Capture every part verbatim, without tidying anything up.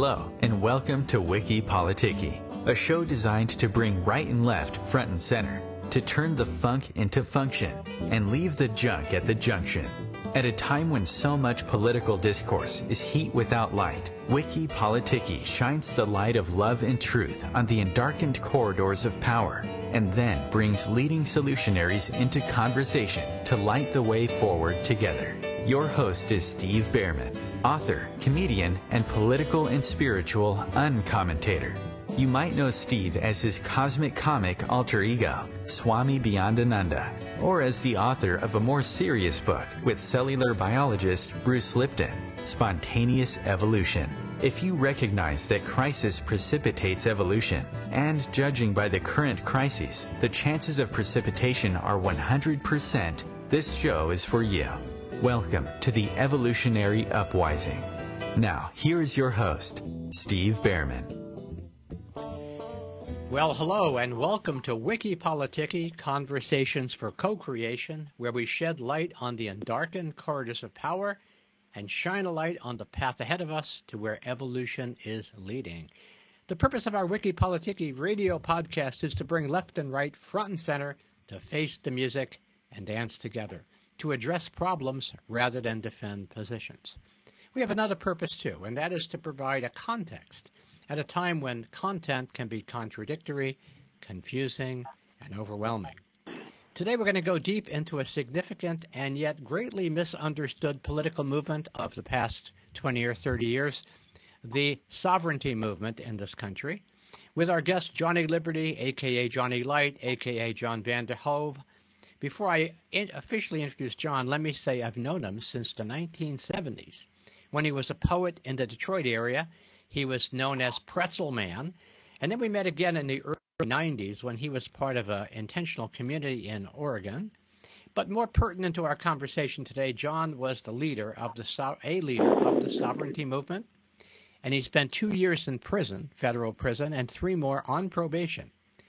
Hello, and welcome to Wiki Politiki, a show designed to bring right and left front and center, to turn the funk into function, and leave the junk at the junction. At a time when so much political discourse is heat without light, Wiki Politiki shines the light of love and truth on the endarkened corridors of power, and then brings leading solutionaries into conversation to light the way forward together. Your host is Steve Behrman, author, comedian, and political and spiritual uncommentator. You might know Steve as his cosmic comic alter ego, Swami Beyondananda, or as the author of a more serious book with cellular biologist Bruce Lipton, Spontaneous Evolution. If you recognize that crisis precipitates evolution, and judging by the current crises, the chances of precipitation are one hundred percent, this show is for you. Welcome to the Evolutionary Upwising. Now, here is your host, Steve Behrman. Well, hello, and welcome to Wiki Politiki, Conversations for Co-Creation, where we shed light on the undarkened corridors of power and shine a light on the path ahead of us to where evolution is leading. The purpose of our Wiki Politiki radio podcast is to bring left and right front and center to face the music and dance together, to address problems rather than defend positions. We have another purpose, too, and that is to provide a context at a time when content can be contradictory, confusing, and overwhelming. Today we're going to go deep into a significant and yet greatly misunderstood political movement of the past twenty or thirty years, the sovereignty movement in this country, with our guest Johnny Liberty, a k a. Johnny Light, a k a. John Van der Hove. Before I in- officially introduce John, let me say I've known him since the nineteen seventies. When he was a poet in the Detroit area, he was known as Pretzel Man, and then we met again in the early nineties when he was part of an intentional community in Oregon. But more pertinent to our conversation today, John was the leader of the so- a leader of the sovereignty movement, and he spent two years in prison, federal prison, and three more on probation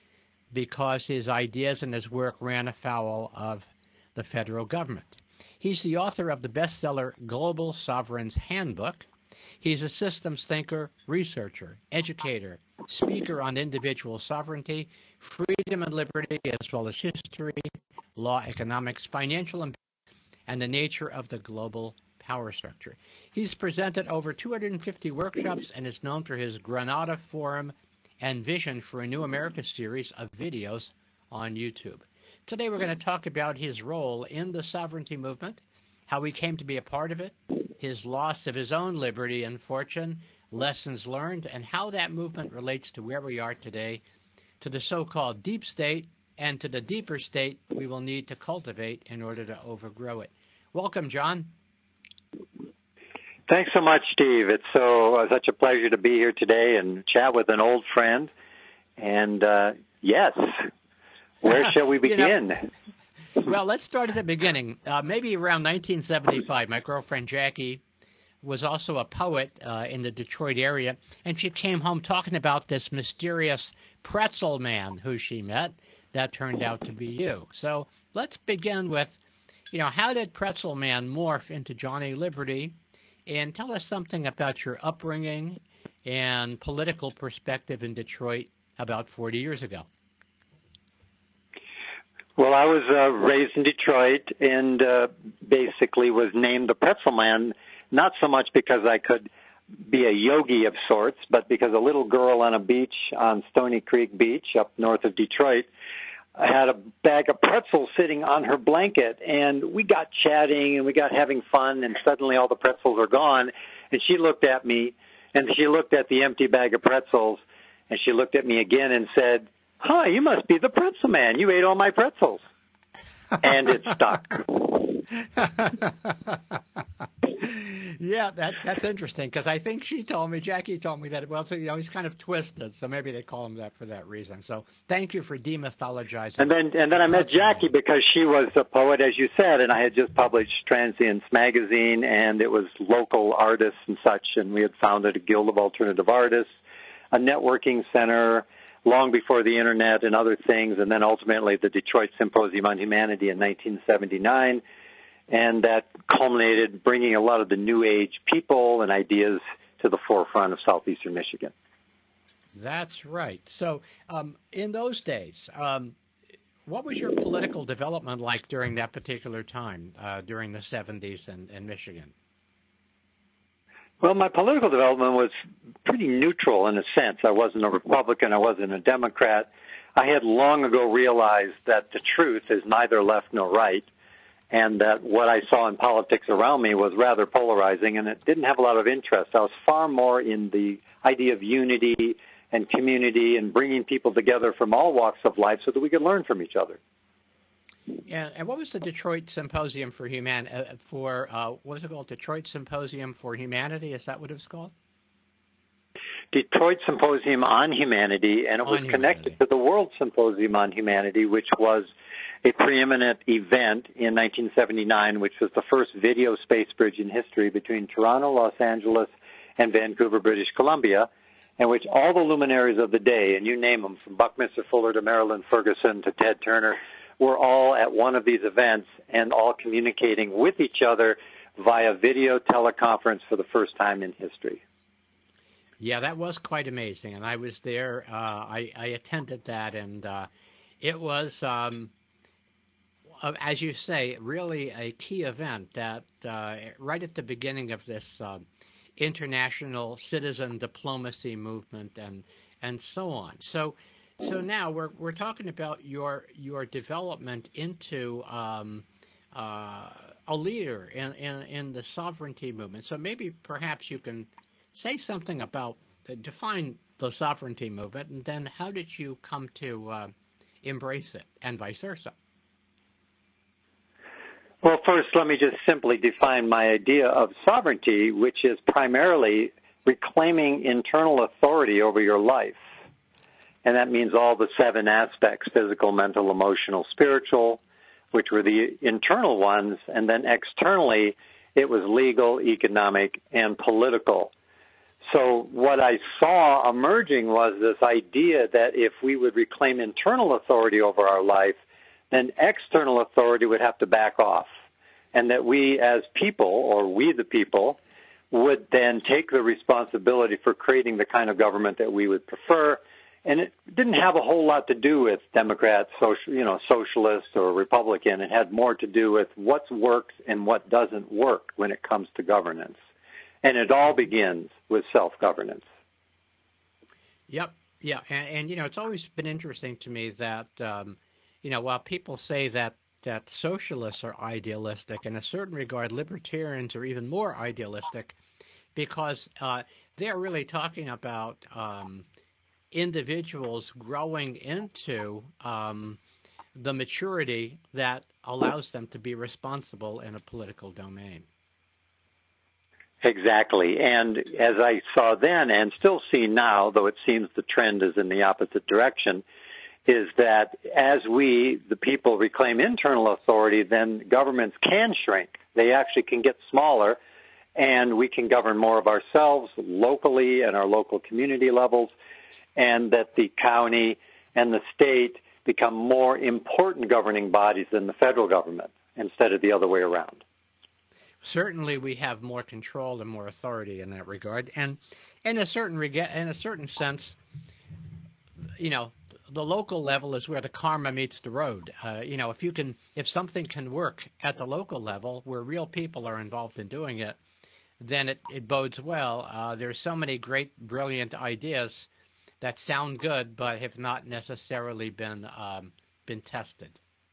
because his ideas and his work ran afoul of the federal government. He's the author of the bestseller Global Sovereign's Handbook. He's a systems thinker, researcher, educator, speaker on individual sovereignty, freedom and liberty, as well as history, law, economics, financial, and the nature of the global power structure. He's presented over two hundred fifty workshops and is known for his Granada Forum and Vision for a New America series of videos on YouTube. Today we're going to talk about his role in the sovereignty movement, how he came to be a part of it, his loss of his own liberty and fortune, lessons learned, and how that movement relates to where we are today, to the so-called deep state, and to the deeper state we will need to cultivate in order to overgrow it. Welcome, John. Thanks so much, Steve. It's so uh, such a pleasure to be here today and chat with an old friend. And uh, yes, where shall we begin? You know, well, let's start at the beginning. Uh, maybe around nineteen seventy-five, my girlfriend Jackie was also a poet uh, in the Detroit area, and she came home talking about this mysterious pretzel man who she met that turned out to be you. So let's begin with, you know, how did Pretzel Man morph into Johnny Liberty? And tell us something about your upbringing and political perspective in Detroit about forty years ago. Well, I was uh, raised in Detroit and uh, basically was named the Pretzel Man, not so much because I could be a yogi of sorts, but because a little girl on a beach on Stony Creek Beach up north of Detroit had a bag of pretzels sitting on her blanket, and we got chatting and we got having fun, and suddenly all the pretzels are gone, and she looked at me, and she looked at the empty bag of pretzels, and she looked at me again and said, "Hi, you must be the Pretzel Man. You ate all my pretzels." And it stuck. Yeah, that that's interesting, because I think she told me, Jackie told me that, well, so, you know, he's kind of twisted, so maybe they call him that for that reason. So thank you for demythologizing. And then and then I met Jackie because she was a poet, as you said, and I had just published Transience magazine, and it was local artists and such, and we had founded a Guild of Alternative Artists, a networking center, long before the Internet and other things, and then ultimately the Detroit Symposium on Humanity in nineteen seventy-nine. And that culminated bringing a lot of the New Age people and ideas to to the forefront of southeastern Michigan. That's right. So um, in those days, um, what was your political development like during that particular time, uh, during the seventies in, in Michigan? Well, my political development was pretty neutral in a sense. I wasn't a Republican. I wasn't a Democrat. I had long ago realized that the truth is neither left nor right, and that what I saw in politics around me was rather polarizing, and it didn't have a lot of interest. I was far more in the idea of unity and community and bringing people together from all walks of life so that we could learn from each other. Yeah, and what was the Detroit Symposium for Human uh, for uh, what was it called? Detroit Symposium for Humanity? Is that what it was called? Detroit Symposium on Humanity, and it was on connected humanity. to the World Symposium on Humanity, which was a preeminent event in nineteen seventy-nine, which was the first video space bridge in history between Toronto, Los Angeles, and Vancouver, British Columbia, in which all the luminaries of the day, and you name them, from Buckminster Fuller to Marilyn Ferguson to Ted Turner, were all at one of these events and all communicating with each other via video teleconference for the first time in history. Yeah, that was quite amazing, and I was there. Uh, I, I attended that, and uh, it was, um, as you say, really a key event that uh, right at the beginning of this uh, international citizen diplomacy movement and and so on. So. So now we're we're talking about your your development into um, uh, a leader in, in in the sovereignty movement. So maybe perhaps you can say something about uh, define the sovereignty movement, and then how did you come to uh, embrace it, and vice versa. Well, first, let me just simply define my idea of sovereignty, which is primarily reclaiming internal authority over your life. And that means all the seven aspects, physical, mental, emotional, spiritual, which were the internal ones. And then externally, it was legal, economic, and political. So what I saw emerging was this idea that if we would reclaim internal authority over our life, then external authority would have to back off. And that we as people, or we the people, would then take the responsibility for creating the kind of government that we would prefer. And it didn't have a whole lot to do with Democrat, social, you know, socialist or Republican. It had more to do with what works and what doesn't work when it comes to governance. And it all begins with self-governance. Yep, yeah, and, and you know, it's always been interesting to me that, um, you know, while people say that that socialists are idealistic, in a certain regard, libertarians are even more idealistic, because uh, they're really talking about um, individuals growing into um, the maturity that allows them to be responsible in a political domain. Exactly. And as I saw then and still see now, though it seems the trend is in the opposite direction, is that as we, the people, reclaim internal authority, then governments can shrink. They actually can get smaller, and we can govern more of ourselves locally and our local community levels, and that the county and the state become more important governing bodies than the federal government instead of the other way around. Certainly, we have more control and more authority in that regard, and in a certain reg- in a certain sense, you know, the local level is where the karma meets the road. Uh, you know, if you can, if something can work at the local level where real people are involved in doing it, then it, it bodes well. Uh, there's so many great, brilliant ideas that sound good, but have not necessarily been um, been tested.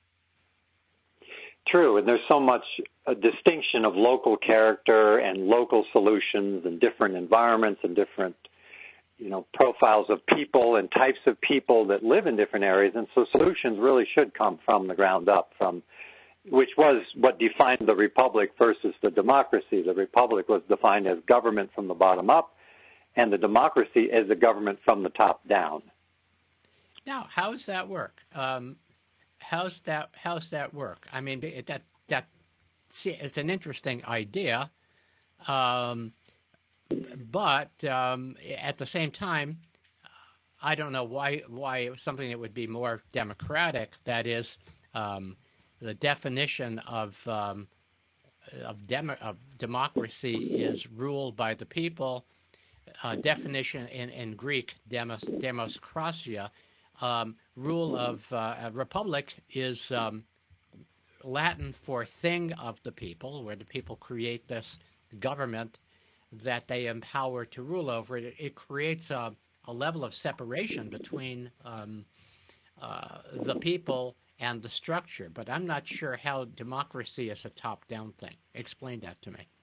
True, and there's so much a distinction of local character and local solutions and different environments and different, you know, profiles of people and types of people that live in different areas. And so solutions really should come from the ground up, from which was what defined the republic versus the democracy. The republic was defined as government from the bottom up, and the democracy as a government from the top down. Now, how does that work? Um, how's that? How's that work? I mean, that that see, it's an interesting idea, um, but um, at the same time, I don't know why why something that would be more democratic. That is, um, the definition of um, of, demo, of democracy is ruled by the people. uh, definition in, in Greek, demos, demoskrasia, um, rule of uh, a republic is um, Latin for thing of the people, where the people create this government that they empower to rule over. It, it creates a, a level of separation between um, uh, the people and the structure. But I'm not sure how democracy is a top-down thing. Explain that to me.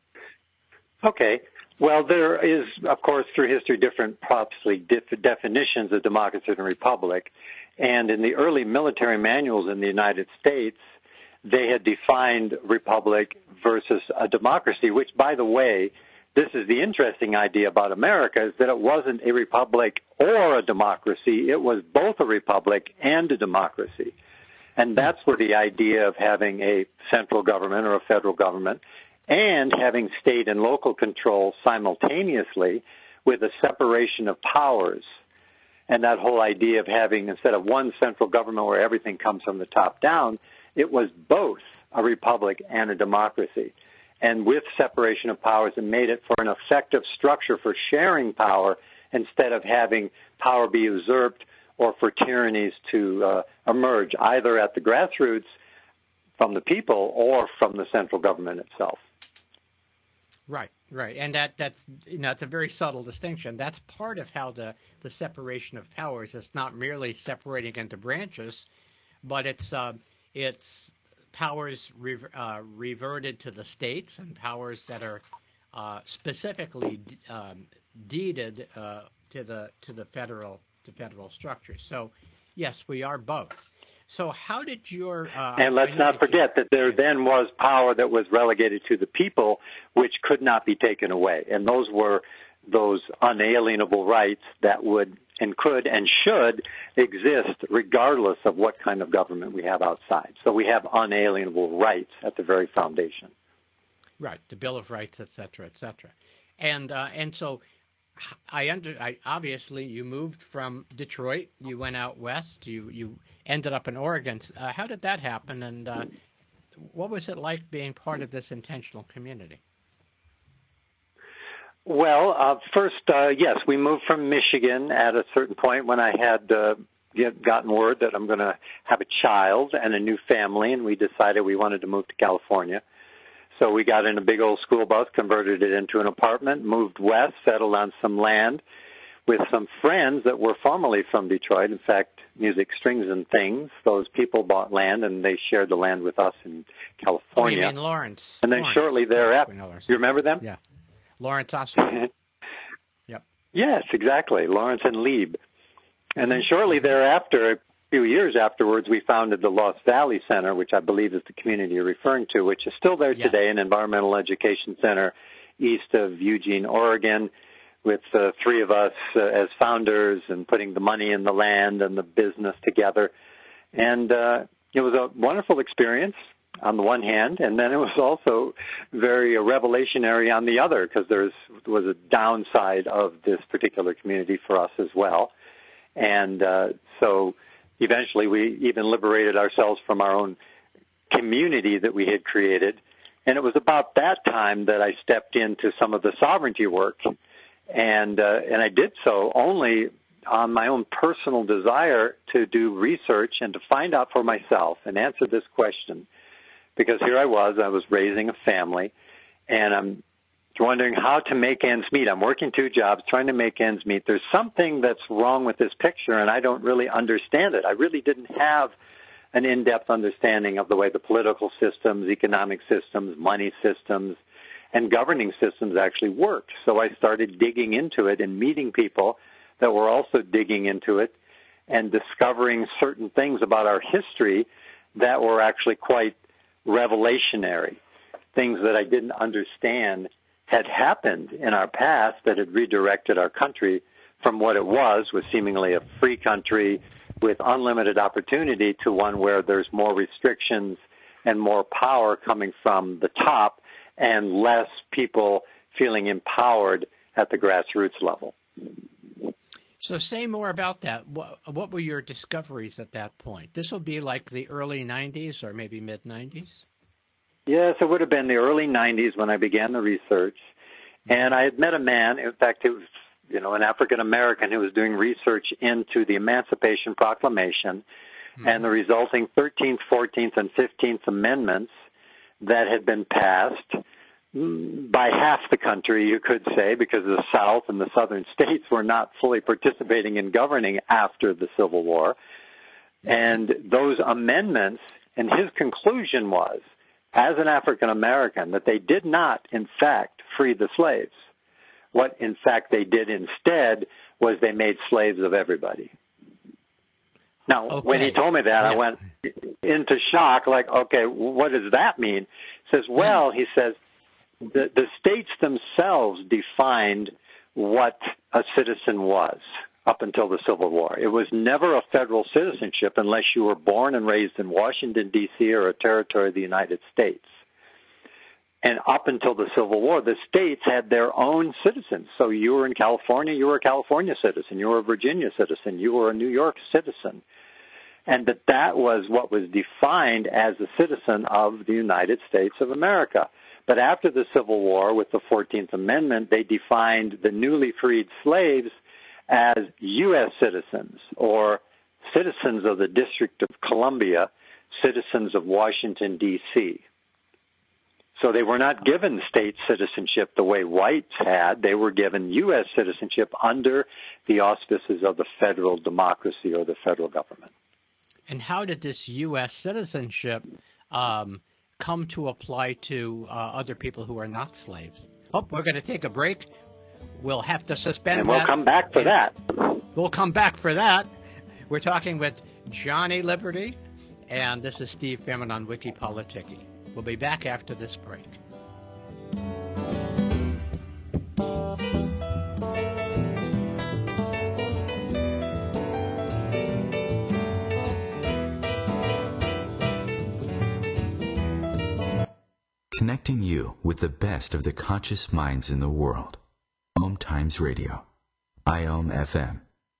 Okay. Well, there is, of course, through history, different possibly def- definitions of democracy and republic. And in the early military manuals in the United States, they had defined republic versus a democracy, which, by the way, this is the interesting idea about America, is that it wasn't a republic or a democracy. It was both a republic and a democracy. And that's where the idea of having a central government or a federal government and having state and local control simultaneously with a separation of powers. And that whole idea of having, instead of one central government where everything comes from the top down, it was both a republic and a democracy. And with separation of powers, it made it for an effective structure for sharing power instead of having power be usurped or for tyrannies to uh, emerge, either at the grassroots from the people or from the central government itself. Right, right. And that that's, you know, it's a very subtle distinction. That's part of how the, the separation of powers is not merely separating into branches, but it's uh, it's powers re- uh, reverted to the states and powers that are uh, specifically um, deeded uh, to the to the federal to federal structure. So, yes, we are both. So, how did your uh, and let's not forget that there then was power that was relegated to the people, which could not be taken away, and those were those unalienable rights that would and could and should exist regardless of what kind of government we have outside. So we have unalienable rights at the very foundation. Right, the Bill of Rights, et cetera, et cetera. And, uh, and so I, under, I obviously you moved from Detroit, you went out west, you, you ended up in Oregon. Uh, how did that happen, and uh, what was it like being part of this intentional community? Well, uh, first, uh, yes, we moved from Michigan at a certain point when I had uh, get, gotten word that I'm going to have a child and a new family, and we decided we wanted to move to California. So we got in a big old school bus, converted it into an apartment, moved west, settled on some land with some friends that were formerly from Detroit. In fact, Music Strings and Things, those people bought land, and they shared the land with us in California. Oh, you mean Lawrence? And then Lawrence. shortly thereafter, you remember them? Yeah. Lawrence Oswald. Yep. Yes, exactly. Lawrence and Lieb. And then shortly thereafter, a few years afterwards, we founded the Lost Valley Center, which I believe is the community you're referring to, which is still there yes. today, an environmental education center east of Eugene, Oregon, with uh, three of us uh, as founders and putting the money in the land and the business together. And uh, it was a wonderful experience on the one hand, and then it was also very revelationary on the other, because there was a downside of this particular community for us as well. And uh, so eventually we even liberated ourselves from our own community that we had created. And it was about that time that I stepped into some of the sovereignty work. And uh, and I did so only on my own personal desire to do research and to find out for myself and answer this question. Because here I was, I was raising a family, and I'm wondering how to make ends meet. I'm working two jobs, trying to make ends meet. There's something that's wrong with this picture, and I don't really understand it. I really didn't have an in-depth understanding of the way the political systems, economic systems, money systems, and governing systems actually work. So I started digging into it and meeting people that were also digging into it and discovering certain things about our history that were actually quite revelationary. Things that I didn't understand had happened in our past that had redirected our country from what it was, was seemingly a free country with unlimited opportunity, to one where there's more restrictions and more power coming from the top and less people feeling empowered at the grassroots level. So say more about that. What, what were your discoveries at that point? This will be like the early nineties or maybe mid-nineties? Yes, it would have been the early nineties when I began the research. And I had met a man, in fact, it was, you know, an African American who was doing research into the Emancipation Proclamation mm-hmm. and the resulting thirteenth, fourteenth, and fifteenth Amendments that had been passed by half the country, you could say, because the South and the Southern states were not fully participating in governing after the Civil War. And those amendments, and his conclusion was, as an African American, that they did not, in fact, free the slaves. What, in fact, they did instead was they made slaves of everybody. Now, okay. when he told me that, yeah. I went into shock, like, okay, what does that mean? He says, well, he says, the, the states themselves defined what a citizen was up until the Civil War. It was never a federal citizenship unless you were born and raised in Washington, D C or a territory of the United States. And up until the Civil War, the states had their own citizens. So you were in California, you were a California citizen. You were a Virginia citizen. You were a New York citizen. And that that was what was defined as a citizen of the United States of America. But after the Civil War, with the fourteenth Amendment, they defined the newly freed slaves as U S citizens or citizens of the District of Columbia, citizens of Washington, D C So they were not given state citizenship the way whites had. They were given U S citizenship under the auspices of the federal democracy or the federal government. And how did this U S citizenship um, come to apply to uh, other people who are not slaves? Oh, we're going to take a break. We'll have to suspend and we'll that. come back for that. We'll come back for that. We're talking with Johnny Liberty, and this is Steve Bhaerman on Wiki Politiki. We'll be back after this break. Connecting you with the best of the conscious minds in the world. Om Times Radio, I O M F M.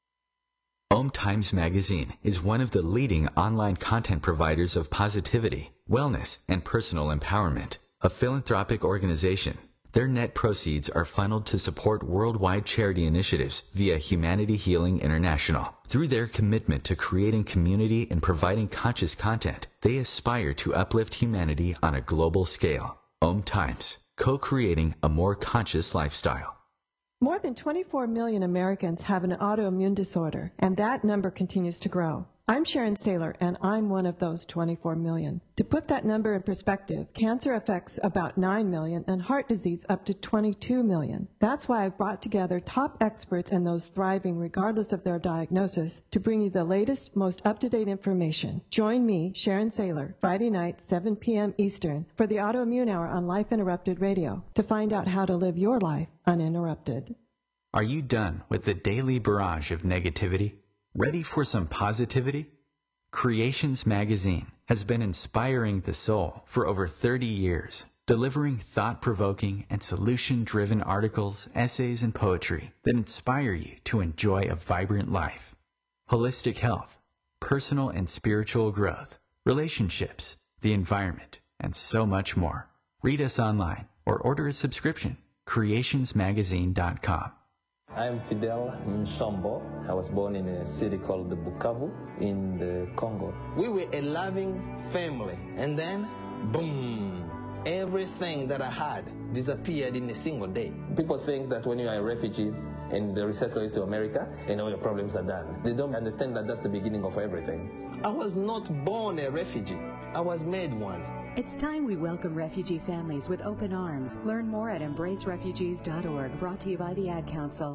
Om Times Magazine is one of the leading online content providers of positivity, wellness, and personal empowerment. A philanthropic organization, their net proceeds are funneled to support worldwide charity initiatives via Humanity Healing International. Through their commitment to creating community and providing conscious content, they aspire to uplift humanity on a global scale. Om Times, co-creating a more conscious lifestyle. More than twenty-four million Americans have an autoimmune disorder, and that number continues to grow. I'm Sharon Saylor, and I'm one of those twenty-four million. To put that number in perspective, cancer affects about nine million and heart disease up to twenty-two million. That's why I've brought together top experts and those thriving regardless of their diagnosis to bring you the latest, most up-to-date information. Join me, Sharon Saylor, Friday night, seven p.m. Eastern, for the Autoimmune Hour on Life Interrupted Radio to find out how to live your life uninterrupted. Are you done with the daily barrage of negativity? Ready for some positivity? Creations Magazine has been inspiring the soul for over thirty years, delivering thought-provoking and solution-driven articles, essays, and poetry that inspire you to enjoy a vibrant life. Holistic health, personal and spiritual growth, relationships, the environment, and so much more. Read us online or order a subscription, creations magazine dot com. I'm Fidel Nsombo. I was born in a city called Bukavu in the Congo. We were a loving family, and then, boom, everything that I had disappeared in a single day. People think that when you are a refugee and they resettle you to America, and all your problems are done. They don't understand that that's the beginning of everything. I was not born a refugee. I was made one. It's time we welcome refugee families with open arms. Learn more at embrace refugees dot org, brought to you by the Ad Council.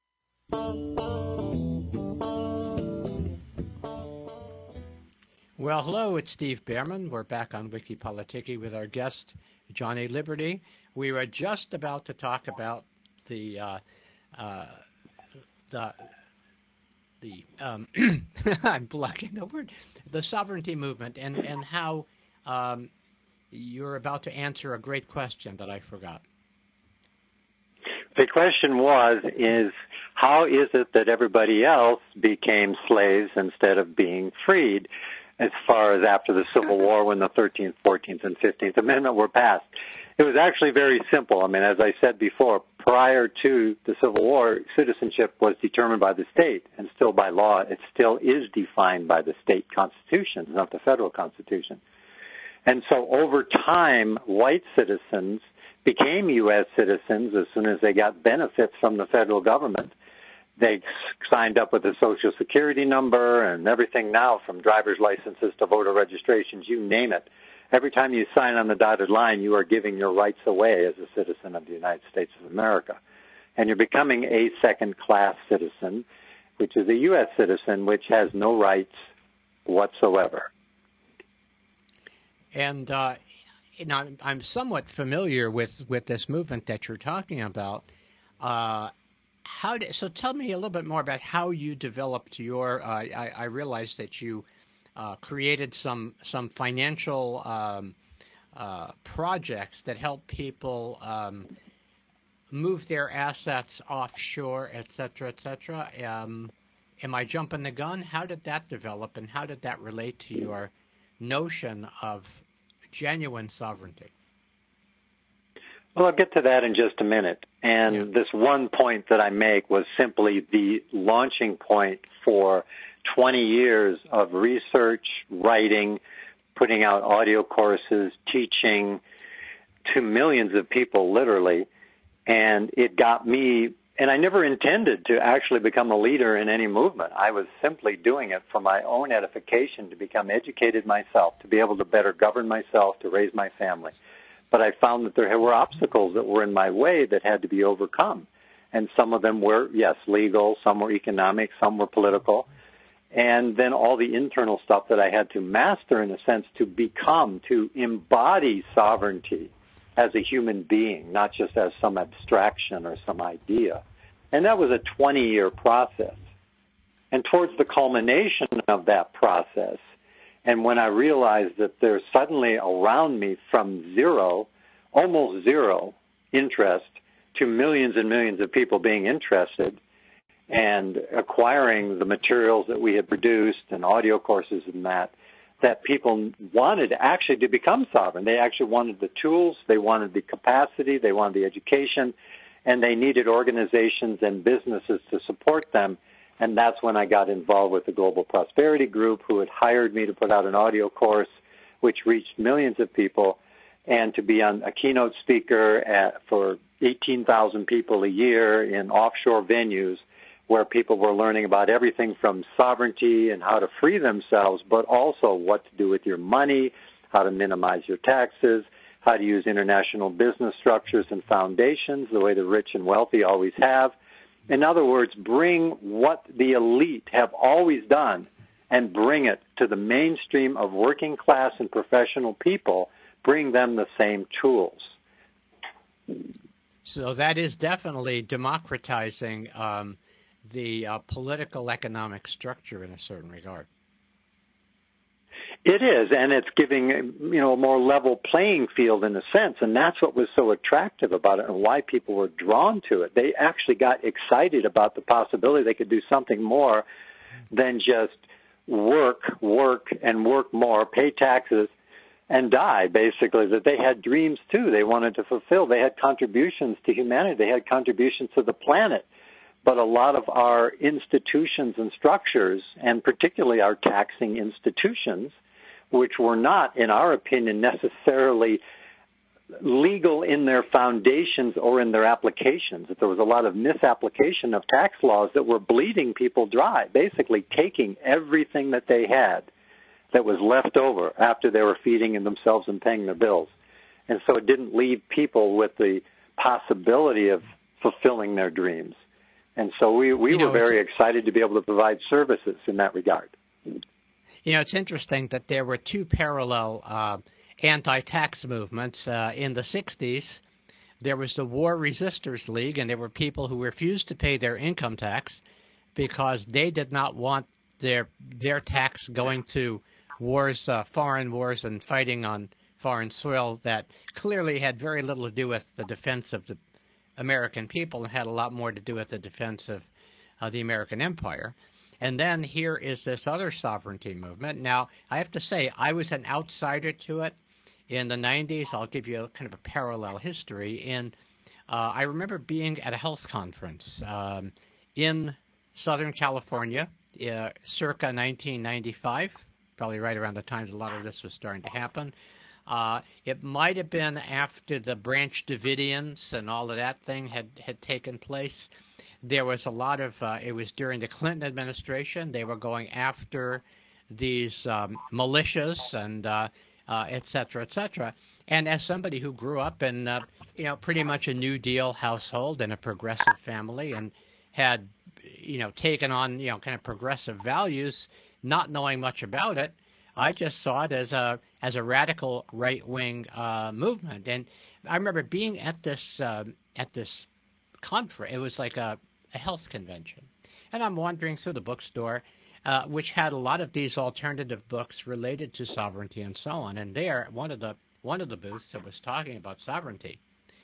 Well, hello, it's Steve Bhaerman. We're back on Wiki Politiki with our guest, Johnny Liberty. We were just about to talk about the uh, uh, the the um, I'm blocking the word, the sovereignty movement, and and how um, you're about to answer a great question that I forgot. The question was, is how is it that everybody else became slaves instead of being freed? as far as after the Civil War when the thirteenth, fourteenth, and fifteenth Amendment were passed. It was actually very simple. I mean, as I said before, prior to the Civil War, citizenship was determined by the state, and still by law, it still is defined by the state constitutions, not the federal constitution. And so over time, white citizens became U S citizens as soon as they got benefits from the federal government. They signed up with a Social Security number and everything now, from driver's licenses to voter registrations, you name it. Every time you sign on the dotted line, you are giving your rights away as a citizen of the United States of America. And you're becoming a second-class citizen, which is a U S citizen, which has no rights whatsoever. And uh, you know, I'm, I'm somewhat familiar with, with this movement that you're talking about. Uh, how did, so tell me a little bit more about how you developed your, uh, I, I realized that you Uh, created some some financial um, uh, projects that help people um, move their assets offshore, et cetera, et cetera. Um, am I jumping the gun? How did that develop, and how did that relate to your notion of genuine sovereignty? Well, I'll get to that in just a minute. And yeah. This one point that I make was simply the launching point for twenty years of research, writing, putting out audio courses, teaching to millions of people, literally. And it got me, and I never intended to actually become a leader in any movement. I was simply doing it for my own edification, to become educated myself, to be able to better govern myself, to raise my family. But I found that there were obstacles that were in my way that had to be overcome. And some of them were, yes, legal, some were economic, some were political. And then all the internal stuff that I had to master, in a sense, to become, to embody sovereignty as a human being, not just as some abstraction or some idea. And that was a twenty-year process. And towards the culmination of that process, and when I realized that there's suddenly around me from zero, almost zero interest, to millions and millions of people being interested, and acquiring the materials that we had produced and audio courses and that, that people wanted actually to become sovereign. They actually wanted the tools, they wanted the capacity, they wanted the education, and they needed organizations and businesses to support them. And that's when I got involved with the Global Prosperity Group, who had hired me to put out an audio course which reached millions of people, and to be on a keynote speaker at, for eighteen thousand people a year in offshore venues, where people were learning about everything from sovereignty and how to free themselves, but also what to do with your money, how to minimize your taxes, how to use international business structures and foundations the way the rich and wealthy always have. In other words, bring what the elite have always done and bring it to the mainstream of working class and professional people, bring them the same tools. So that is definitely democratizing um, the uh, political economic structure in a certain regard. It is, and it's giving, you know, a more level playing field in a sense, and that's what was so attractive about it and why people were drawn to it. They actually got excited about the possibility they could do something more than just work, work, and work more, pay taxes, and die, basically, that they had dreams, too. They wanted to fulfill. They had contributions to humanity. They had contributions to the planet. But a lot of our institutions and structures, and particularly our taxing institutions, which were not, in our opinion, necessarily legal in their foundations or in their applications. That there was a lot of misapplication of tax laws that were bleeding people dry, basically taking everything that they had that was left over after they were feeding themselves and paying their bills. And so it didn't leave people with the possibility of fulfilling their dreams. And so we, we you know, were very excited to be able to provide services in that regard. You know, it's interesting that there were two parallel uh, anti-tax movements. Uh, in the sixties, there was the War Resisters League, and there were people who refused to pay their income tax because they did not want their their tax going to wars, uh, foreign wars, and fighting on foreign soil that clearly had very little to do with the defense of the American people and had a lot more to do with the defense of uh, the American empire. And then here is this other sovereignty movement. Now, I have to say, I was an outsider to it in the nineties. I'll give you a kind of a parallel history. And uh, I remember being at a health conference um, in Southern California, uh, circa nineteen ninety-five, probably right around the time a lot of this was starting to happen. Uh, it might have been after the Branch Davidians and all of that thing had, had taken place. There was a lot of, uh, it was during the Clinton administration. They were going after these um, militias and uh, uh, et cetera, et cetera. And as somebody who grew up in, uh, you know, pretty much a New Deal household and a progressive family and had, you know, taken on, you know, kind of progressive values, not knowing much about it, I just saw it as a as a radical right-wing uh, movement. And I remember being at this uh, at this conference. It was like a, a health convention, and I'm wandering through the bookstore, uh, which had a lot of these alternative books related to sovereignty and so on. And there, one of the one of the booths that was talking about sovereignty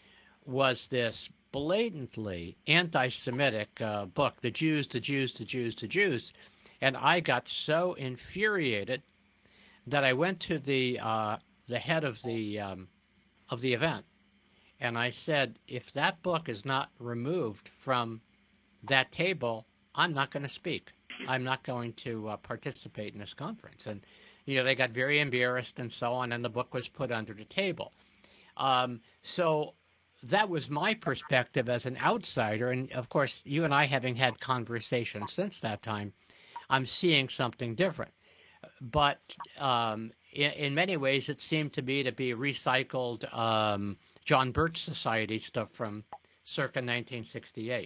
was this blatantly anti-Semitic uh, book, "The Jews, the Jews, the Jews, the Jews," and I got so infuriated that I went to the uh, the head of the um, of the event, and I said, if that book is not removed from that table, I'm not going to speak. I'm not going to uh, participate in this conference. And you know, they got very embarrassed and so on, and the book was put under the table. Um, so that was my perspective as an outsider, and of course, you and I having had conversations since that time, I'm seeing something different. But um, in, in many ways, it seemed to me to be recycled um, John Birch Society stuff from circa nineteen sixty-eight.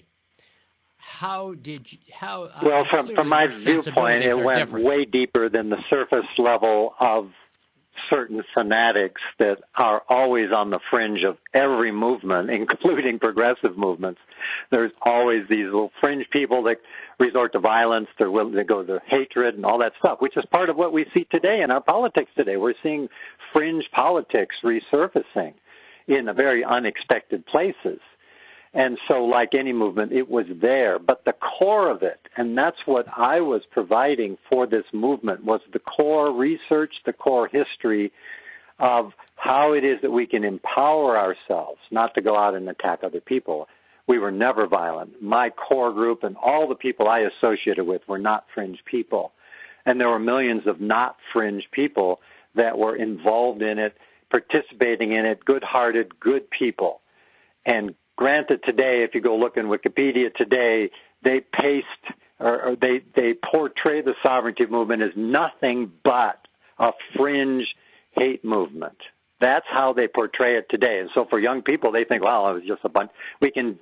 How did you, how? Well, uh, from from my viewpoint, it went different. way deeper than the surface level of certain fanatics that are always on the fringe of every movement, including progressive movements. There's always these little fringe people that resort to violence, they're willing to go to hatred and all that stuff, which is part of what we see today in our politics today. We're seeing fringe politics resurfacing in very unexpected places. And so, like any movement, it was there. But the core of it, and that's what I was providing for this movement, was the core research, the core history of how it is that we can empower ourselves, not to go out and attack other people. We were never violent. My core group and all the people I associated with were not fringe people. And there were millions of not fringe people that were involved in it, participating in it, good-hearted, good people. And granted, today, if you go look in Wikipedia today, they paste or, or they, they portray the sovereignty movement as nothing but a fringe hate movement. That's how they portray it today. And so for young people, they think, well, it was just a bunch. We can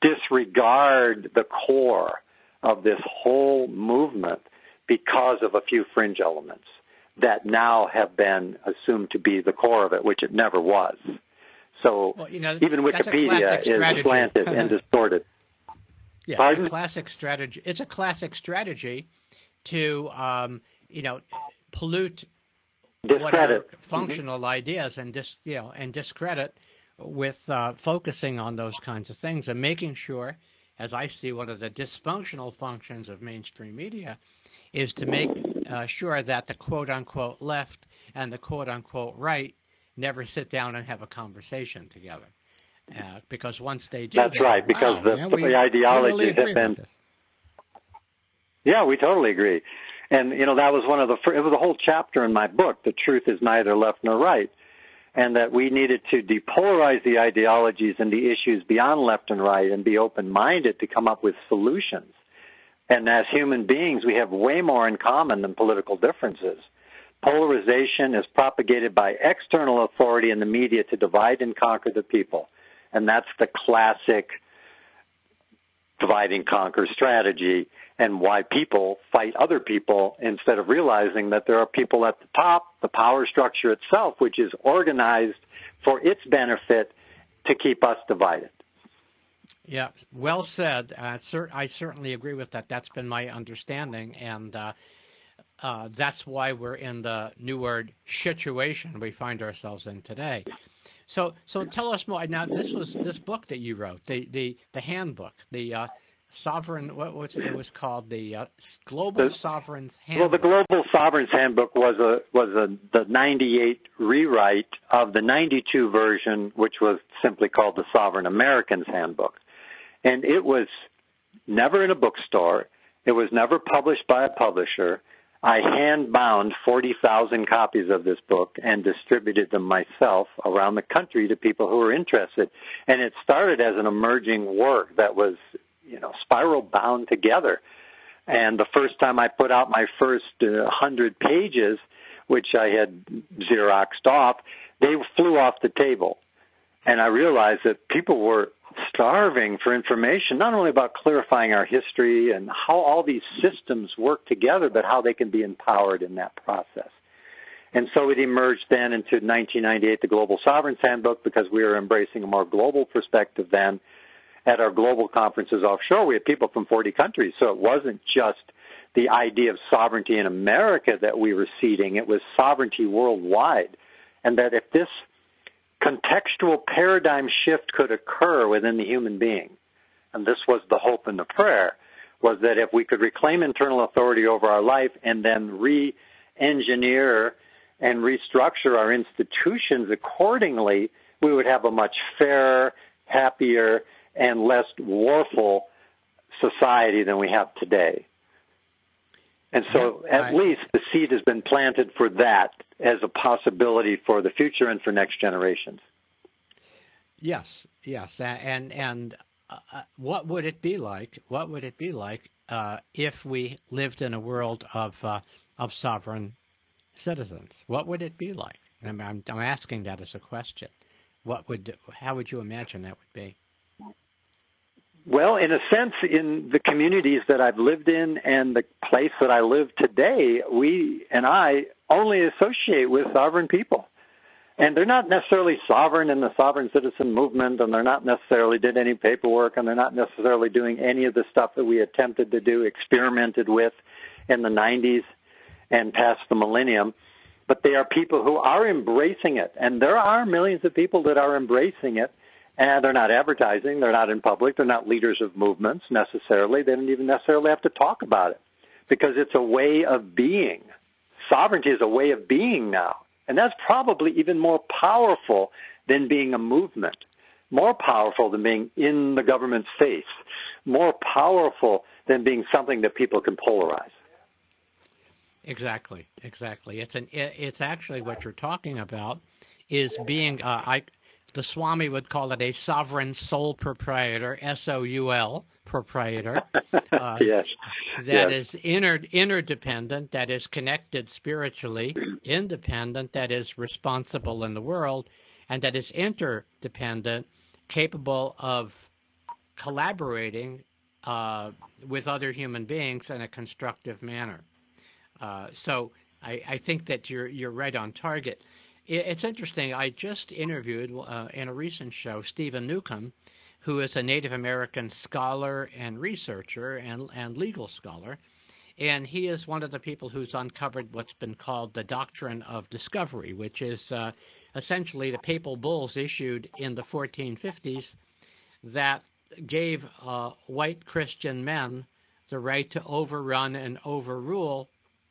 disregard the core of this whole movement because of a few fringe elements that now have been assumed to be the core of it, which it never was. So well, you know, even Wikipedia is slanted and distorted. Yeah, Pardon? a classic strategy. It's a classic strategy to, um, you know, pollute discredit whatever functional mm-hmm. ideas and dis, you know, and discredit with uh, focusing on those kinds of things and making sure, as I see one of the dysfunctional functions of mainstream media, is to make uh, sure that the quote-unquote left and the quote-unquote right never sit down and have a conversation together. Uh, because once they do, that's right. Because wow, the, man, the we, ideologies we really have been. this. Yeah, we totally agree. And you know, that was one of the. It was a whole chapter in my book. The truth is neither left nor right, and that we needed to depolarize the ideologies and the issues beyond left and right, and be open-minded to come up with solutions. And as human beings, we have way more in common than political differences. Polarization is propagated by external authority in the media to divide and conquer the people. And that's the classic divide and conquer strategy, and why people fight other people instead of realizing that there are people at the top, the power structure itself, which is organized for its benefit to keep us divided. Yeah, well said. Uh, cer- I certainly agree with that. That's been my understanding, and uh, uh, that's why we're in the new word situation we find ourselves in today. So, so tell us more. Now, this was this book that you wrote, the the, the handbook, the uh, sovereign. What was it? It was called the uh, Global The- Sovereign's Well, Handbook. the Global Sovereign's Handbook was a was a the ninety-eight rewrite of the ninety-two version, which was simply called the Sovereign American's Handbook, and it was never in a bookstore. It was never published by a publisher. I hand-bound forty thousand copies of this book and distributed them myself around the country to people who were interested. And it started as an emerging work that was, you know, spiral bound together. And the first time I put out my first uh, one hundred pages, which I had Xeroxed off, they flew off the table. And I realized that people were starving for information, not only about clarifying our history and how all these systems work together, but how they can be empowered in that process. And so it emerged then into nineteen ninety-eight, the Global Sovereign's Handbook, because we were embracing a more global perspective then. At our global conferences offshore, we had people from forty countries, so it wasn't just the idea of sovereignty in America that we were seeding. It was sovereignty worldwide, and that if this contextual paradigm shift could occur within the human being, and this was the hope and the prayer, was that if we could reclaim internal authority over our life and then re-engineer and restructure our institutions accordingly, we would have a much fairer, happier, and less warful society than we have today. And so Yeah, at I- least the seed has been planted for that as a possibility for the future and for next generations. Yes, yes, a- and and uh, uh, what would it be like? What would it be like uh, if we lived in a world of uh, of sovereign citizens? What would it be like? I'm, I'm I'm asking that as a question. What would how would you imagine that would be? Well, in a sense, in the communities that I've lived in and the place that I live today, we and I only associate with sovereign people. And they're not necessarily sovereign in the sovereign citizen movement, and they're not necessarily did any paperwork, and they're not necessarily doing any of the stuff that we attempted to do, experimented with in the nineties and past the millennium. But they are people who are embracing it, and there are millions of people that are embracing it. And they're not advertising, they're not in public, they're not leaders of movements necessarily. They don't even necessarily have to talk about it because it's a way of being. Sovereignty is a way of being now. And that's probably even more powerful than being a movement, more powerful than being in the government's face, more powerful than being something that people can polarize. Exactly, exactly. It's an it, it's actually what you're talking about is being uh, I. The Swami would call it a sovereign sole proprietor, S O U L, proprietor. Uh, yes. That yes. is inter, interdependent, that is connected spiritually, independent, that is responsible in the world, and that is interdependent, capable of collaborating uh, with other human beings in a constructive manner. Uh, so I, I think that you're you're right on target. It's interesting. I just interviewed uh, in a recent show Stephen Newcomb, who is a Native American scholar and researcher and, and legal scholar. And he is one of the people who's uncovered what's been called the doctrine of discovery, which is uh, essentially the papal bulls issued in the fourteen fifties that gave uh, white Christian men the right to overrun and overrule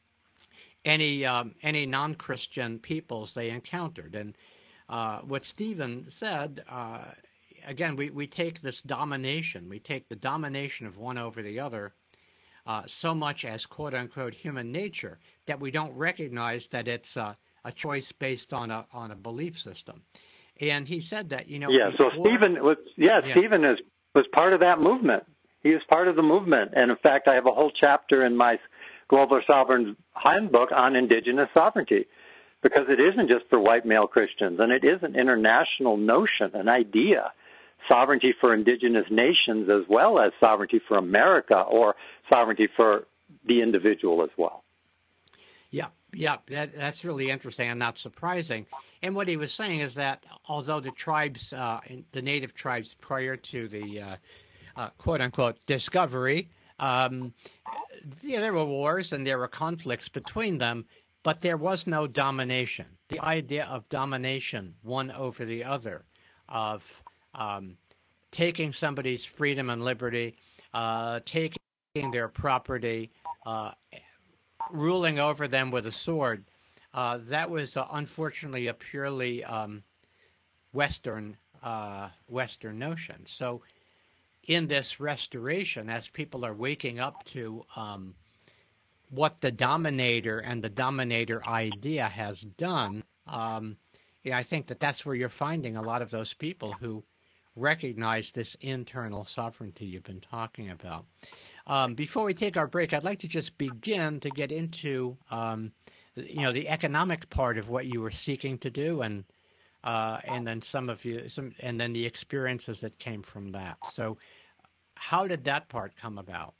any um, any non-Christian peoples they encountered. And uh, what Stephen said, uh, again, we, we take this domination, we take the domination of one over the other uh, so much as quote-unquote human nature that we don't recognize that it's uh, a choice based on a on a belief system. And he said that, you know... Yeah, before, so Stephen was, yeah, yeah. Stephen is, was part of that movement. He was part of the movement. And in fact, I have a whole chapter in my Global Sovereign Handbook on indigenous sovereignty, because it isn't just for white male Christians, and it is an international notion, an idea, sovereignty for indigenous nations as well as sovereignty for America or sovereignty for the individual as well. Yeah, yeah, that, that's really interesting and not surprising. And what he was saying is that although the tribes, uh, the native tribes prior to the uh, uh, quote-unquote discovery, Um, yeah, there were wars and there were conflicts between them, but there was no domination. The idea of domination, one over the other, of um, taking somebody's freedom and liberty, uh, taking their property, uh, ruling over them with a sword. Uh, that was uh, unfortunately a purely um, Western uh, Western notion. So in this restoration, as people are waking up to um, what the dominator and the dominator idea has done, um, yeah, I think that that's where you're finding a lot of those people who recognize this internal sovereignty you've been talking about. Um, before we take our break, I'd like to just begin to get into, um, you know, the economic part of what you were seeking to do, and uh, and then some of you, some, and then the experiences that came from that. So, how did that part come about?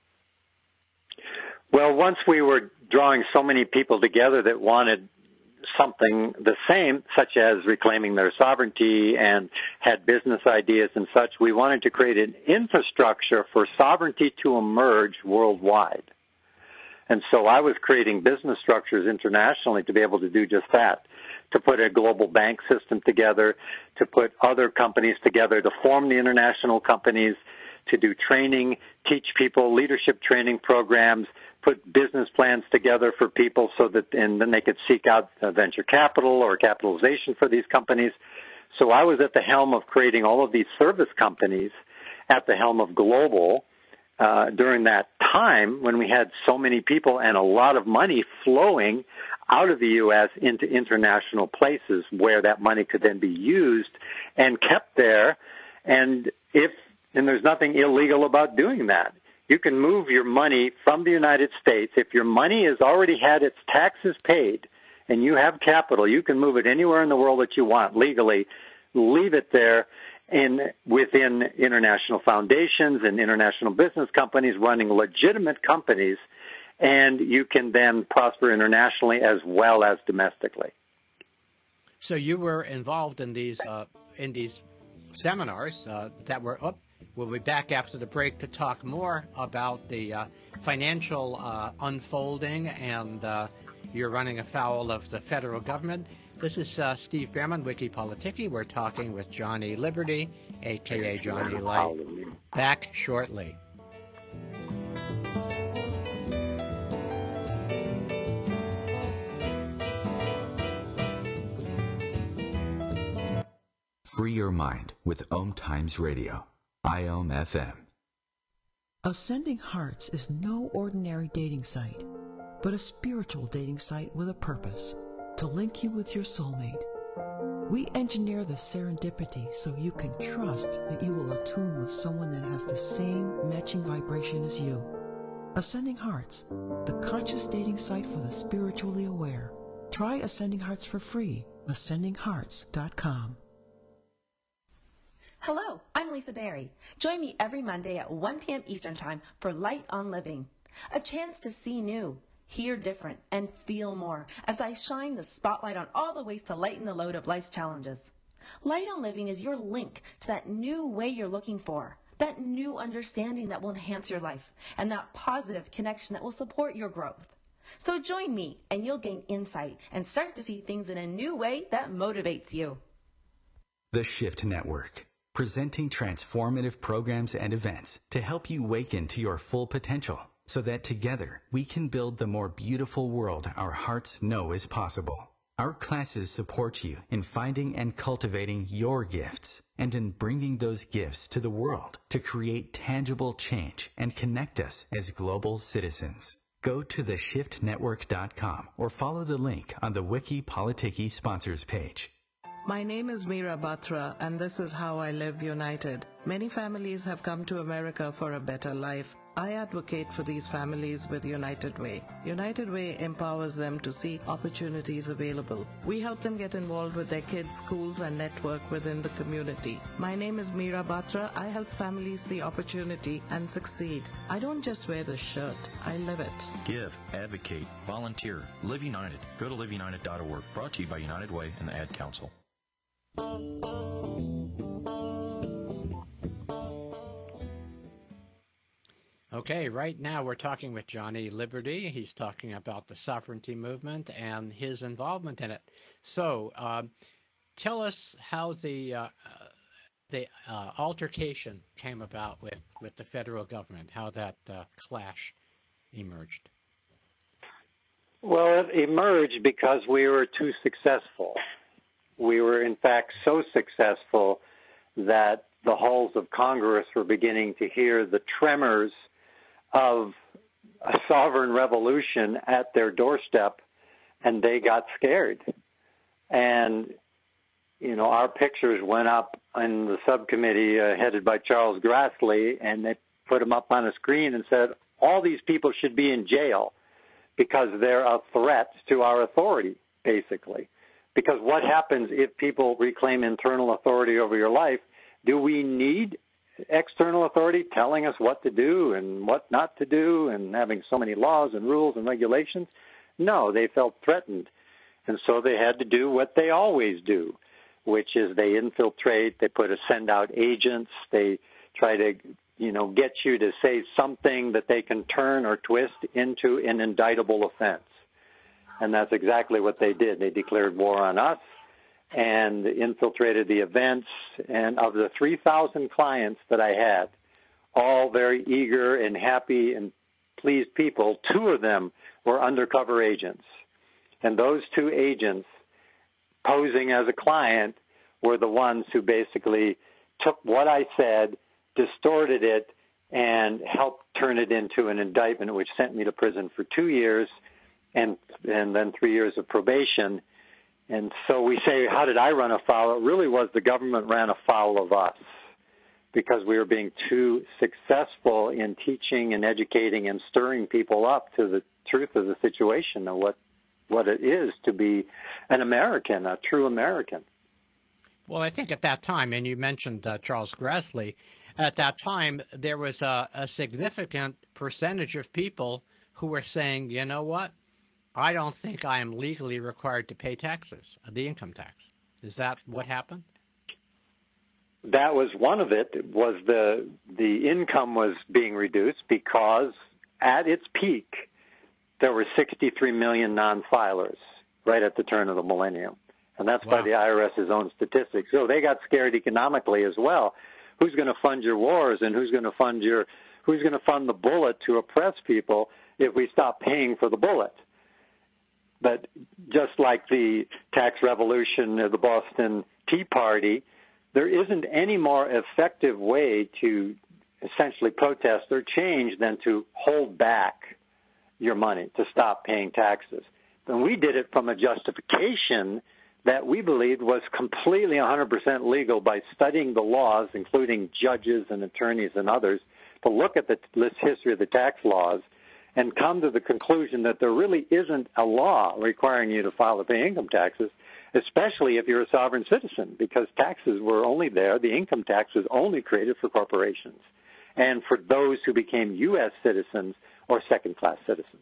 Well, once we were drawing so many people together that wanted something the same, such as reclaiming their sovereignty and had business ideas and such, we wanted to create an infrastructure for sovereignty to emerge worldwide. And so I was creating business structures internationally to be able to do just that, to put a global bank system together, to put other companies together, to form the international companies, to do training, teach people leadership training programs, put business plans together for people so that, and then they could seek out uh, venture capital or capitalization for these companies. So I was at the helm of creating all of these service companies at the helm of Global uh, during that time when we had so many people and a lot of money flowing out of the U S into international places where that money could then be used and kept there. And if, and there's nothing illegal about doing that. You can move your money from the United States. If your money has already had its taxes paid and you have capital, you can move it anywhere in the world that you want legally, leave it there in within international foundations and international business companies running legitimate companies, and you can then prosper internationally as well as domestically. So you were involved in these uh, in these seminars uh, that were up. We'll be back after the break to talk more about the uh, financial uh, unfolding, and uh, you're running afoul of the federal government. This is uh, Steve Bhaerman, Wikipolitiki. We're talking with Johnny Liberty, a k a. Johnny Light. Back shortly. Free your mind with Om Times Radio. I O M F M. Ascending Hearts is no ordinary dating site, but a spiritual dating site with a purpose, to link you with your soulmate. We engineer the serendipity so you can trust that you will attune with someone that has the same matching vibration as you. Ascending Hearts, the conscious dating site for the spiritually aware. Try Ascending Hearts for free, ascending hearts dot com. Hello, I'm Lisa Berry. Join me every Monday at one p.m. Eastern Time for Light on Living, a chance to see new, hear different, and feel more as I shine the spotlight on all the ways to lighten the load of life's challenges. Light on Living is your link to that new way you're looking for, that new understanding that will enhance your life, and that positive connection that will support your growth. So join me, and you'll gain insight and start to see things in a new way that motivates you. The Shift Network, presenting transformative programs and events to help you waken to your full potential so that together we can build the more beautiful world our hearts know is possible. Our classes support you in finding and cultivating your gifts and in bringing those gifts to the world to create tangible change and connect us as global citizens. Go to the shift network dot com or follow the link on the Wikipolitiki sponsors page. My name is Meera Batra, and this is How I Live United. Many families have come to America for a better life. I advocate for these families with United Way. United Way empowers them to see opportunities available. We help them get involved with their kids, schools, and network within the community. My name is Meera Batra. I help families see opportunity and succeed. I don't just wear the shirt, I live it. Give, advocate, volunteer, Live United. Go to live united dot org. Brought to you by United Way and the Ad Council. Okay, right now we're talking with Johnny Liberty. He's talking about the sovereignty movement and his involvement in it. So, um, tell us how the uh, the uh, altercation came about with, with the federal government, how that uh, clash emerged. Well, it emerged because we were too successful. We were, in fact, so successful that the halls of Congress were beginning to hear the tremors of a sovereign revolution at their doorstep, and they got scared. And, you know, our pictures went up in the subcommittee uh, headed by Charles Grassley, and they put them up on a screen and said, all these people should be in jail because they're a threat to our authority, basically. Because what happens if people reclaim internal authority over your life? Do we need external authority telling us what to do and what not to do and having so many laws and rules and regulations? No, they felt threatened. And so they had to do what they always do, which is they infiltrate, they put a send out agents, they try to, you know, get you to say something that they can turn or twist into an indictable offense. And that's exactly what they did. They declared war on us and infiltrated the events. And of the three thousand clients that I had, all very eager and happy and pleased people, two of them were undercover agents. And those two agents, posing as a client, were the ones who basically took what I said, distorted it, and helped turn it into an indictment, which sent me to prison for two years and and then three years of probation. And so we say, how did I run afoul? It really was the government ran afoul of us because we were being too successful in teaching and educating and stirring people up to the truth of the situation of what, what it is to be an American, a true American. Well, I think at that time, and you mentioned uh, Charles Grassley, at that time there was a, a significant percentage of people who were saying, you know what, I don't think I am legally required to pay taxes, the income tax. Is that what happened? That was one of it. Was the the income was being reduced because at its peak there were sixty-three million non-filers right at the turn of the millennium. And that's wow. by the IRS's own statistics. So they got scared economically as well. Who's going to fund your wars and who's going to fund your who's going to fund the bullet to oppress people if we stop paying for the bullet? But just like the tax revolution of the Boston Tea Party, there isn't any more effective way to essentially protest or change than to hold back your money, to stop paying taxes. And we did it from a justification that we believed was completely one hundred percent legal by studying the laws, including judges and attorneys and others, to look at the history of the tax laws and come to the conclusion that there really isn't a law requiring you to file or pay income taxes, especially if you're a sovereign citizen, because taxes were only there, the income tax was only created for corporations and for those who became U S citizens or second-class citizens.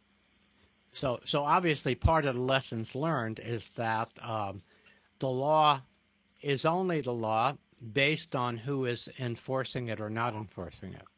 So, so obviously part of the lessons learned is that um, the law is only the law based on who is enforcing it or not enforcing it.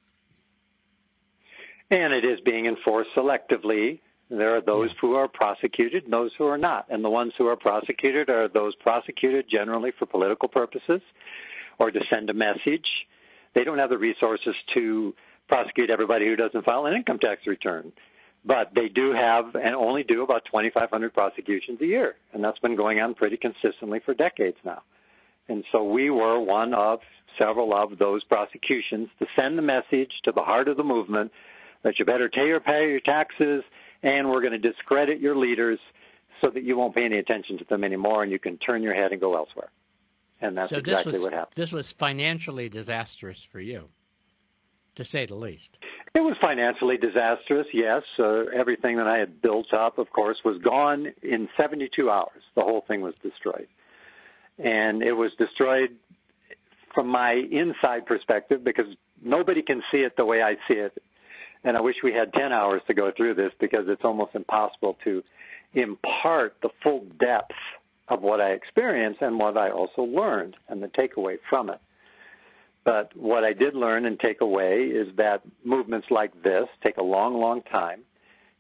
And it is being enforced selectively. There are those who are prosecuted and those who are not. And the ones who are prosecuted are those prosecuted generally for political purposes or to send a message. They don't have the resources to prosecute everybody who doesn't file an income tax return. But they do have and only do about twenty-five hundred prosecutions a year. And that's been going on pretty consistently for decades now. And so we were one of several of those prosecutions to send the message to the heart of the movement that you better pay your, pay your taxes, and we're going to discredit your leaders so that you won't pay any attention to them anymore and you can turn your head and go elsewhere. And that's so exactly this was, what happened. This was financially disastrous for you, to say the least. It was financially disastrous, yes. Uh, everything that I had built up, of course, was gone in seventy-two hours. The whole thing was destroyed. And it was destroyed from my inside perspective because nobody can see it the way I see it. And I wish we had ten hours to go through this because it's almost impossible to impart the full depth of what I experienced and what I also learned and the takeaway from it. But what I did learn and take away is that movements like this take a long, long time,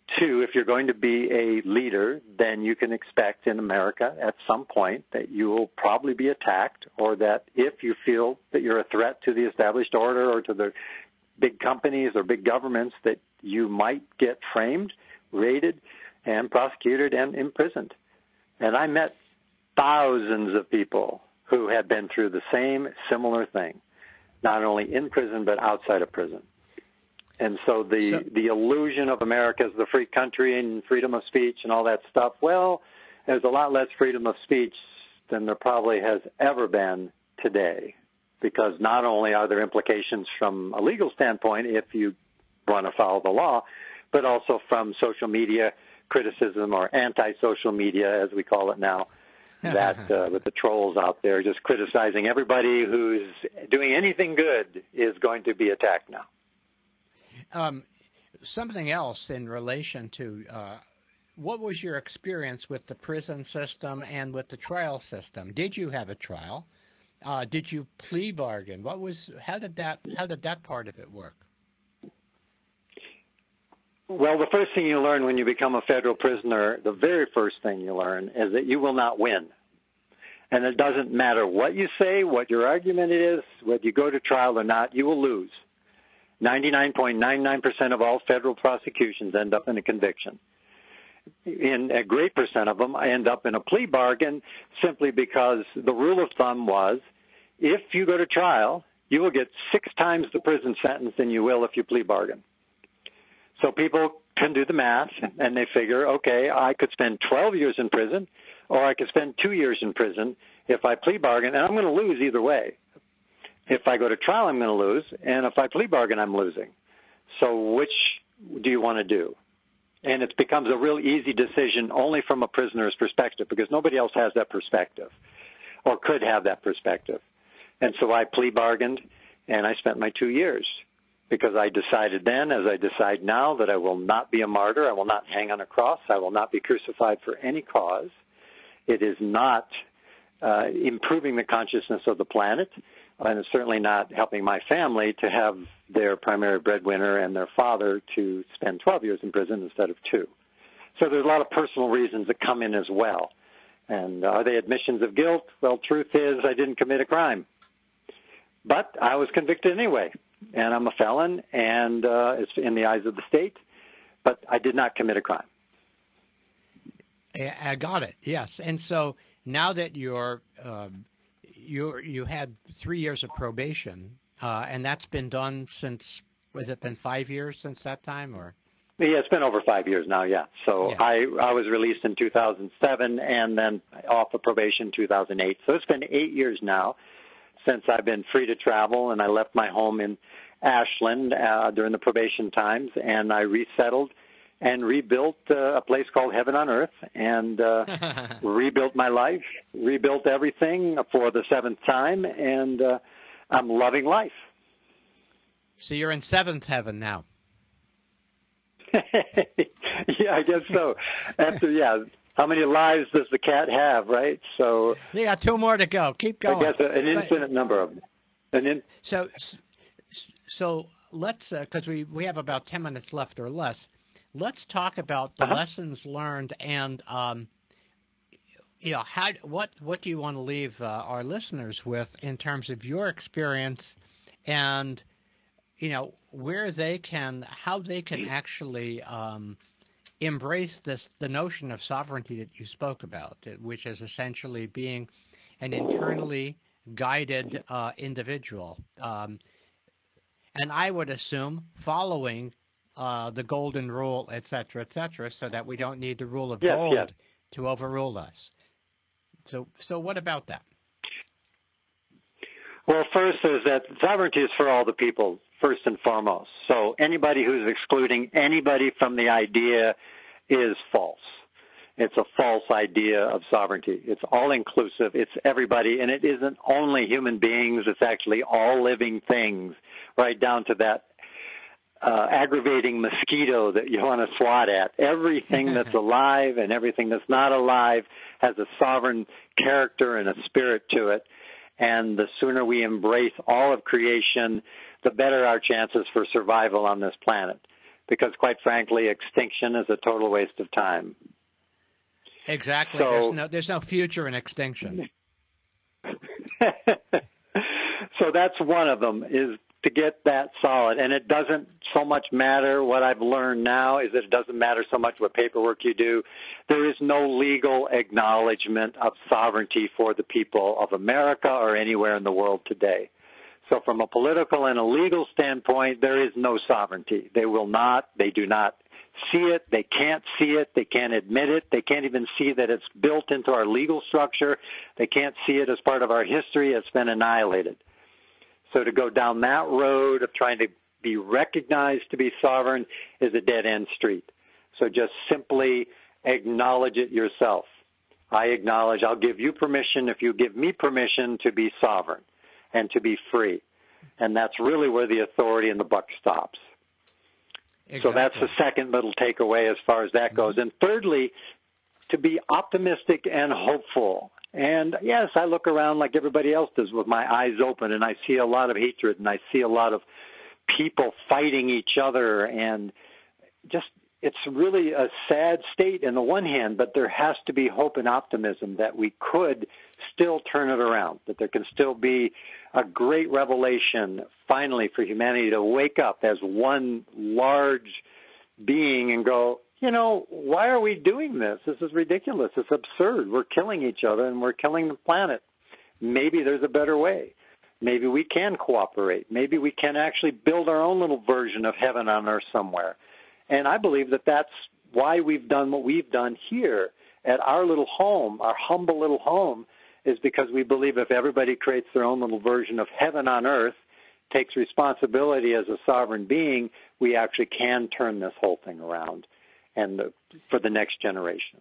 two, if you're going to be a leader, then you can expect in America at some point that you will probably be attacked, or that if you feel that you're a threat to the established order or to the big companies or big governments, that you might get framed, raided, and prosecuted and imprisoned. And I met thousands of people who had been through the same similar thing, not only in prison but outside of prison. And so the, so, the illusion of America as the free country and freedom of speech and all that stuff, well, there's a lot less freedom of speech than there probably has ever been today, because not only are there implications from a legal standpoint if you run afoul of the law, but also from social media criticism, or anti-social media, as we call it now, that uh, with the trolls out there just criticizing everybody who's doing anything good is going to be attacked now. Um, something else in relation to uh, what was your experience with the prison system and with the trial system? Did you have a trial? Uh, did you plea bargain? What was? How did that? How did that part of it work? Well, the first thing you learn when you become a federal prisoner, the very first thing you learn is that you will not win. And it doesn't matter what you say, what your argument is, whether you go to trial or not, you will lose. ninety-nine point nine nine percent of all federal prosecutions end up in a conviction. In a great percent of them end up in a plea bargain, simply because the rule of thumb was, if you go to trial, you will get six times the prison sentence than you will if you plea bargain. So people can do the math, and they figure, okay, I could spend twelve years in prison, or I could spend two years in prison if I plea bargain, and I'm going to lose either way. If I go to trial, I'm going to lose, and if I plea bargain, I'm losing. So which do you want to do? And it becomes a real easy decision only from a prisoner's perspective, because nobody else has that perspective or could have that perspective. And so I plea bargained, and I spent my two years. Because I decided then, as I decide now, that I will not be a martyr. I will not hang on a cross. I will not be crucified for any cause. It is not uh, improving the consciousness of the planet, and it's certainly not helping my family to have their primary breadwinner and their father to spend twelve years in prison instead of two. So there's a lot of personal reasons that come in as well. And are they admissions of guilt? Well, truth is I didn't commit a crime. But I was convicted anyway. And I'm a felon, and uh, it's in the eyes of the state, but I did not commit a crime. I got it. Yes, and so now that you're um, you you had three years of probation, uh, and that's been done since, has it been five years since that time, or? Yeah, it's been over five years now. Yeah. So yeah. I I was released in two thousand seven, and then off of probation in two thousand eight. So it's been eight years now since I've been free to travel, and I left my home in Ashland uh, during the probation times, and I resettled and rebuilt uh, a place called Heaven on Earth, and uh, rebuilt my life, rebuilt everything for the seventh time, and uh, I'm loving life. So you're in seventh heaven now. Yeah, I guess so. After, yeah. How many lives does the cat have, right? So you got two more to go. Keep going. I guess an infinite but, number of them. And in, so, so let's, because uh, we, we have about ten minutes left or less, let's talk about the uh-huh. lessons learned and, um, you know, how what what do you want to leave uh, our listeners with in terms of your experience, and you know where they can, how they can actually. Um, embrace this the notion of sovereignty that you spoke about, which is essentially being an internally guided uh, individual. Um, and I would assume following uh, the golden rule, et cetera, et cetera, so that we don't need the rule of yes, gold yes. to overrule us. So, so what about that? Well, first is that sovereignty is for all the people, first and foremost. So anybody who's excluding anybody from the idea is false. It's a false idea of sovereignty. It's all-inclusive. It's everybody, and it isn't only human beings. It's actually all living things, right down to that uh, aggravating mosquito that you want to swat at. Everything that's alive and everything that's not alive has a sovereign character and a spirit to it. And the sooner we embrace all of creation, the better our chances for survival on this planet. because quite frankly, extinction is a total waste of time. Exactly. So, there's no there's no future in extinction. So that's one of them, is to get that solid. And it doesn't so much matter. What I've learned now is that it doesn't matter so much what paperwork you do. There is no legal acknowledgement of sovereignty for the people of America or anywhere in the world today. So from a political and a legal standpoint, there is no sovereignty. They will not, they do not see it, they can't see it, they can't admit it, they can't even see that it's built into our legal structure, they can't see it as part of our history, it's been annihilated. So to go down that road of trying to be recognized to be sovereign is a dead-end street. So just simply acknowledge it yourself. I acknowledge, I'll give you permission if you give me permission to be sovereign and to be free. And that's really where the authority and the buck stops. Exactly. So that's the second little takeaway as far as that goes. And thirdly, to be optimistic and hopeful. And yes, I look around like everybody else does with my eyes open, and I see a lot of hatred, and I see a lot of people fighting each other, and just it's really a sad state in the one hand, but there has to be hope and optimism that we could still turn it around, that there can still be a great revelation finally for humanity to wake up as one large being and go, you know, why are we doing this? This is ridiculous. It's absurd. We're killing each other and we're killing the planet. Maybe there's a better way. Maybe we can cooperate. Maybe we can actually build our own little version of heaven on earth somewhere. And I believe that that's why we've done what we've done here at our little home, our humble little home, is because we believe if everybody creates their own little version of heaven on earth, takes responsibility as a sovereign being, we actually can turn this whole thing around and the, for the next generation.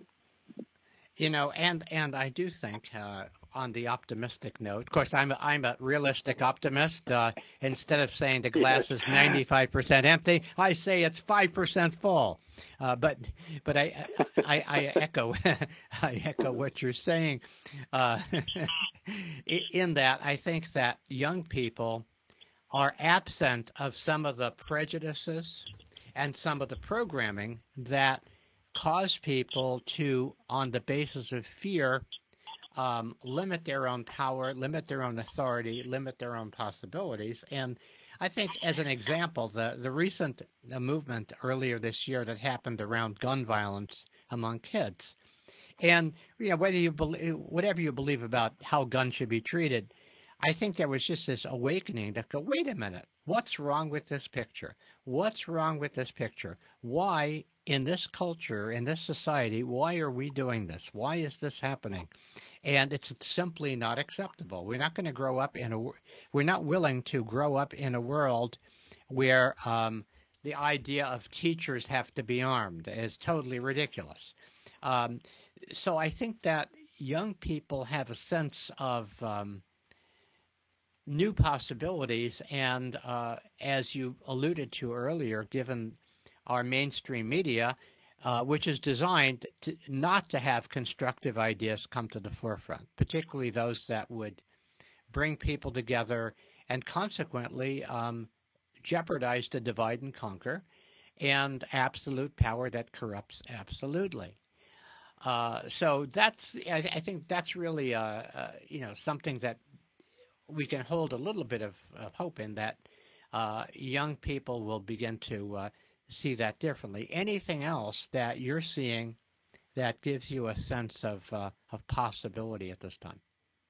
You know, and and I do think uh, on the optimistic note, of course, I'm a, I'm a realistic optimist. Uh, instead of saying the glass is ninety-five percent empty, I say it's five percent full. Uh, but but I I, I echo I echo what you're saying. Uh, in that, I think that young people are absent of some of the prejudices and some of the programming that cause people to, on the basis of fear, um, limit their own power, limit their own authority, limit their own possibilities. And I think, as an example, the, the recent uh, movement earlier this year that happened around gun violence among kids. And you know, whether you believe, whatever you believe about how guns should be treated, I think there was just this awakening to go, wait a minute, what's wrong with this picture? What's wrong with this picture? Why, in this culture, in this society, why are we doing this? Why is this happening? And it's simply not acceptable. We're not going to grow up in a, we're not willing to grow up in a world where um, the idea of teachers have to be armed is totally ridiculous. Um, so I think that young people have a sense of um, new possibilities, and uh, as you alluded to earlier, given our mainstream media, uh, which is designed to, not to have constructive ideas come to the forefront, particularly those that would bring people together and consequently um, jeopardize the divide and conquer and absolute power that corrupts absolutely. Uh, so that's, I, I think that's really, uh, uh, you know, something that we can hold a little bit of, of hope in, that uh, young people will begin to uh, see that differently. Anything else that you're seeing that gives you a sense of uh, of possibility at this time?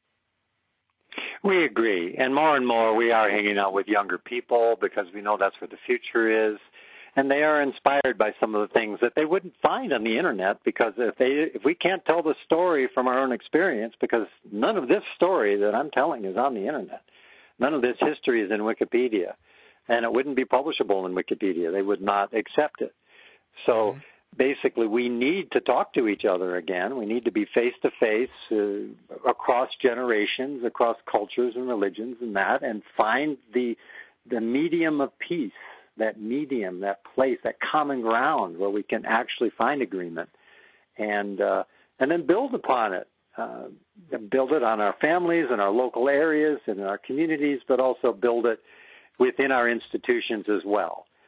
We agree. And more and more we are hanging out with younger people because we know that's where the future is. And they are inspired by some of the things that they wouldn't find on the internet, because if they if we can't tell the story from our own experience, because none of this story that I'm telling is on the internet. None of this history is in Wikipedia, and it wouldn't be publishable in Wikipedia. They would not accept it. So mm-hmm. basically we need to talk to each other again. We need to be face-to-face uh, across generations, across cultures and religions and that, and find the the medium of peace. That medium, that place, that common ground where we can actually find agreement, and uh, and then build upon it, uh, build it on our families and our local areas and our communities, but also build it within our institutions as well.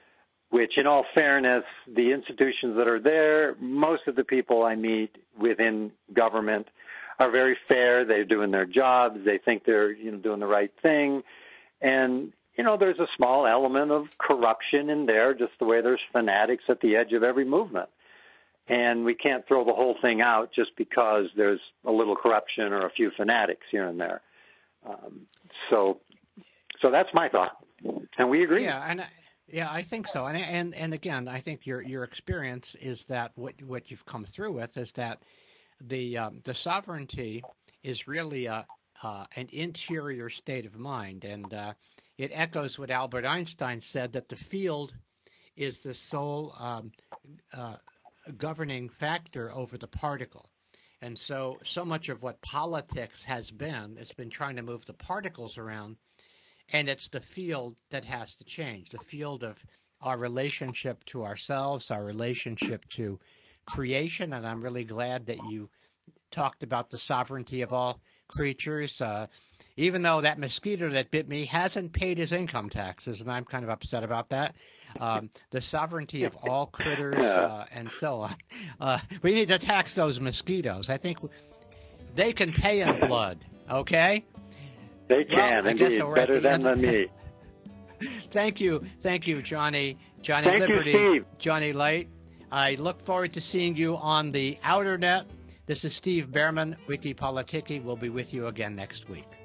which in all fairness, the institutions that are there, most of the people I meet within government are very fair. They're doing their jobs. They think they're, you know, doing the right thing. And, you know, there's a small element of corruption in there, just the way there's fanatics at the edge of every movement. And we can't throw the whole thing out just because there's a little corruption or a few fanatics here and there. Um, so, so that's my thought. And we agree. Yeah, and yeah, I think so. And and and again, I think your your experience is that what what you've come through with is that the um, the sovereignty is really a uh, an interior state of mind, and uh, it echoes what Albert Einstein said, that the field is the sole um, uh, governing factor over the particle. And so, so much of what politics has been, it's been trying to move the particles around, and it's the field that has to change, the field of our relationship to ourselves, our relationship to creation. And I'm really glad that you talked about the sovereignty of all creatures, uh, even though that mosquito that bit me hasn't paid his income taxes, and I'm kind of upset about that. Um, the sovereignty of all critters uh, and so on. Uh, we need to tax those mosquitoes. I think they can pay in blood, okay? They can, well, indeed. Better them than me. Thank you. Thank you, Johnny. Johnny Thank Liberty, you, Steve. Johnny Light. I look forward to seeing you on the outer net. This is Steve Behrman, Wiki Politiki. We'll be with you again next week.